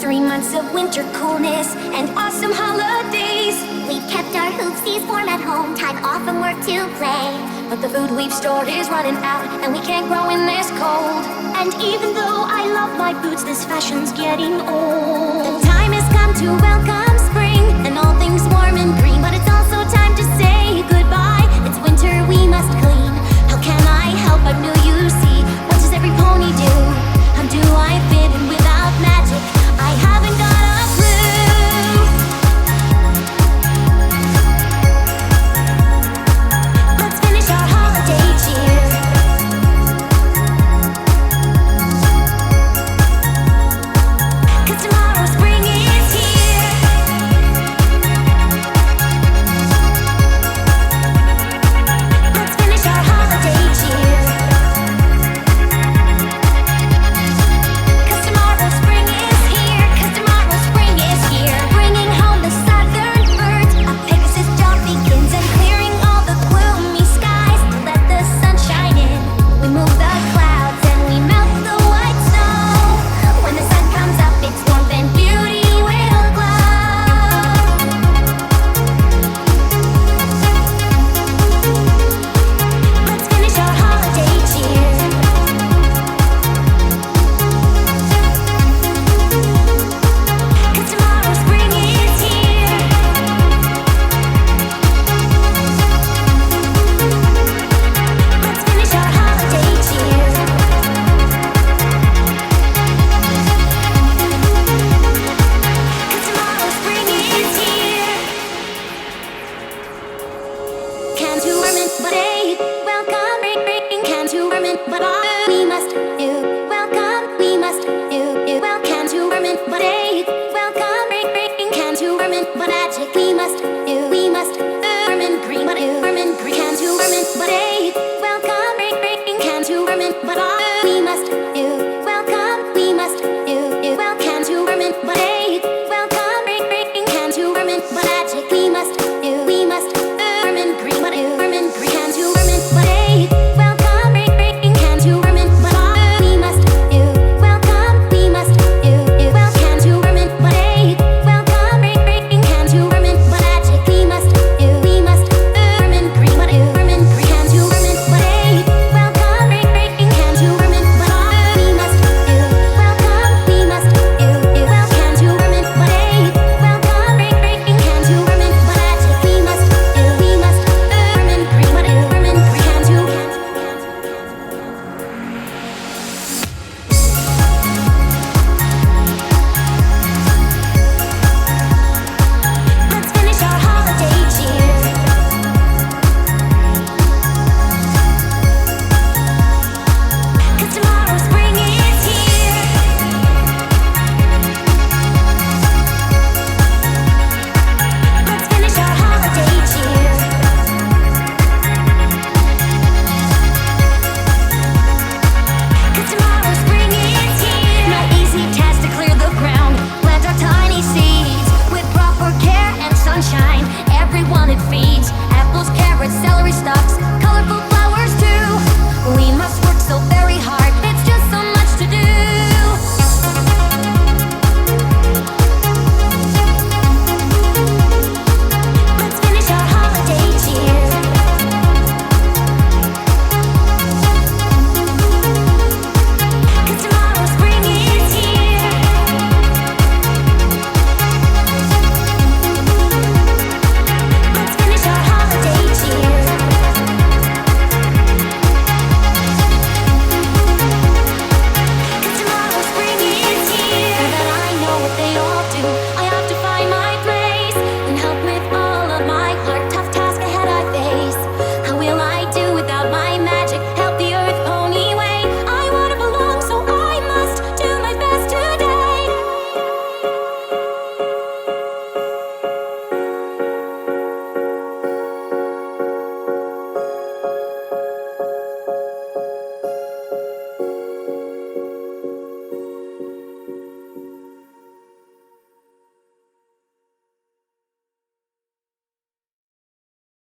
3 months of winter coolness and awesome holidays. We've kept our hoopsies warm at home, time off from work to play. But the food we've stored is running out, and we can't grow in this cold. And even though I love my boots, this fashion's getting old. The time has come to welcome